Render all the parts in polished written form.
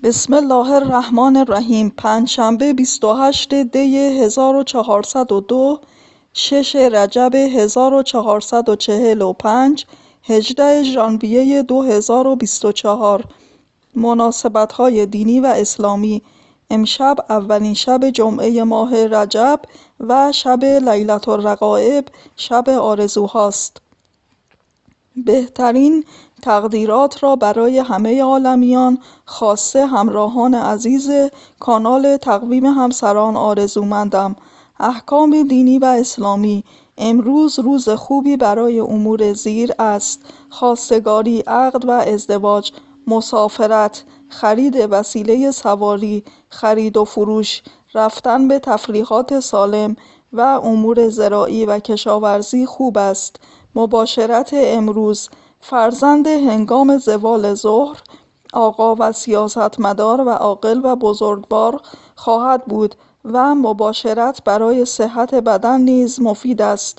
بسم الله الرحمن الرحیم. پنجشنبه 28 دی 1402 6 رجب 1445 18 ژانویه 2024. مناسبت‌های دینی و اسلامی. امشب اولین شب جمعه ماه رجب و شب لیلة الرغائب، شب آرزوهاست. بهترین تقدیرات را برای همه عالمیان، خاصه همراهان عزیز کانال تقویم همسران آرزومندم. احکام دینی و اسلامی. امروز روز خوبی برای امور زیر است: خواستگاری، عقد و ازدواج، مسافرت، خرید وسیله سواری، خرید و فروش، رفتن به تفریحات سالم و امور زراعی و کشاورزی خوب است. مباشرت امروز: فرزند هنگام زوال ظهر، آقا و سیاستمدار و عاقل و بزرگوار خواهد بود و مباشرت برای صحت بدن نیز مفید است.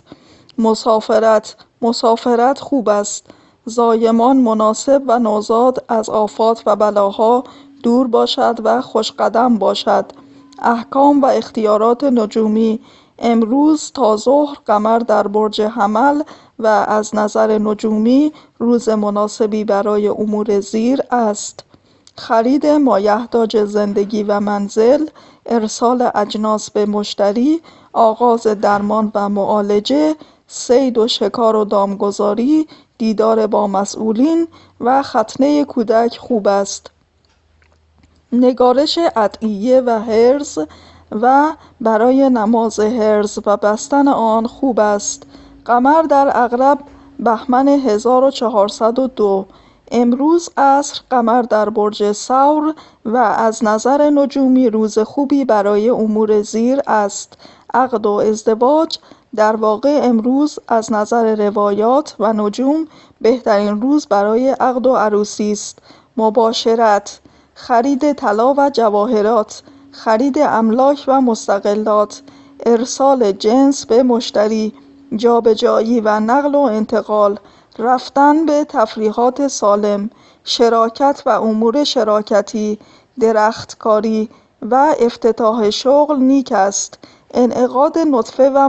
مسافرت خوب است. زایمان مناسب و نوزاد از آفات و بلاها دور باشد و خوشقدم باشد. احکام و اختیارات نجومی. امروز تا ظهر قمر در برج حمل و از نظر نجومی روز مناسبی برای امور زیر است: خرید مایحتاج زندگی و منزل، ارسال اجناس به مشتری، آغاز درمان و معالجه، صید و شکار و دامگذاری، دیدار با مسئولین و ختنه کودک خوب است. نگارش ادعیه و حرز و برای نماز حرز و بستن آن خوب است. قمر در عقرب، بهمن 1402. امروز عصر قمر در برج ثور و از نظر نجومی روز خوبی برای امور زیر است: عقد و ازدواج. در واقع امروز از نظر روایات و نجوم بهترین روز برای عقد و عروسی است. مباشرت: خرید طلا و جواهرات، خرید املاک و مستغلات، ارسال جنس به مشتری، جابجایی و نقل و انتقال، رفتن به تفریحات سالم، شراکت و امور شراکتی، درختکاری و افتتاح شغل نیک است. انعقاد نطفه و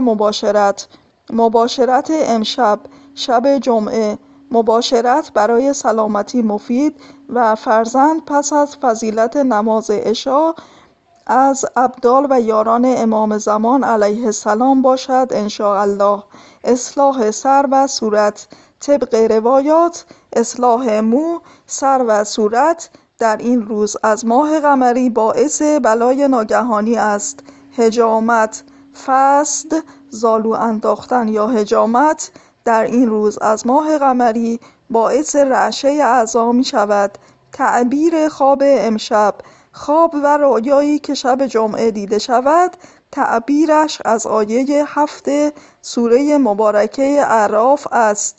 مباشرت امشب، شب جمعه. مباشرت برای سلامتی مفید و فرزند پس از فضیلت نماز عشا از ابدال و یاران امام زمان علیه السلام باشد انشاءالله. اصلاح سر و صورت. طبق روایات اصلاح مو، سر و صورت در این روز از ماه قمری باعث بلای ناگهانی است. حجامت، فسد، زالو انداختن یا حجامت در این روز از ماه قمری باعث رعشه اعضا می شود. تعبیر خواب امشب: خواب و رؤیایی که شب جمعه دیده شود تعبیرش از آیه 7 سوره مبارکه اعراف است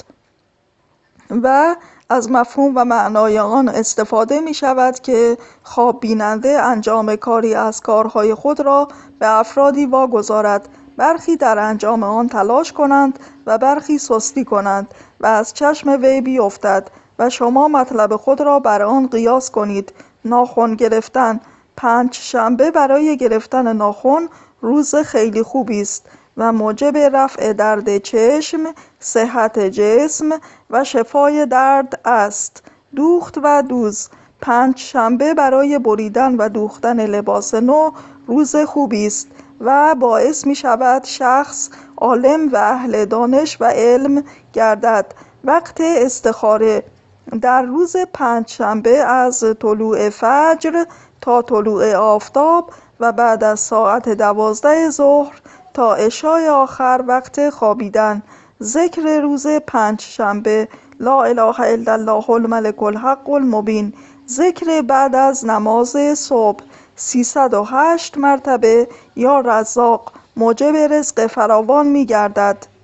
و از مفهوم و معنای آن استفاده می شود که خواب بیننده انجام کاری از کارهای خود را به افرادی واگذارد، برخی در انجام آن تلاش کنند و برخی سستی کنند و از چشم وی بیفتد و شما مطلب خود را بر آن قیاس کنید. ناخن گرفتن. پنجشنبه برای گرفتن ناخن روز خیلی خوبی است و موجب رفع درد چشم، صحت جسم و شفای درد است. دوخت و دوز. پنجشنبه برای بریدن و دوختن لباس نو روز خوبی است و باعث می شود شخص عالم و اهل دانش و علم گردد. وقت استخاره: در روز پنجشنبه از طلوع فجر تا طلوع آفتاب و بعد از ساعت 12 ظهر تا عشای آخر وقت خوابیدن. ذکر روز پنجشنبه: لا اله الا الله الملک الحق المبین. ذکر بعد از نماز صبح: 308 مرتبه یا رزاق موجب رزق فراوان می گردد.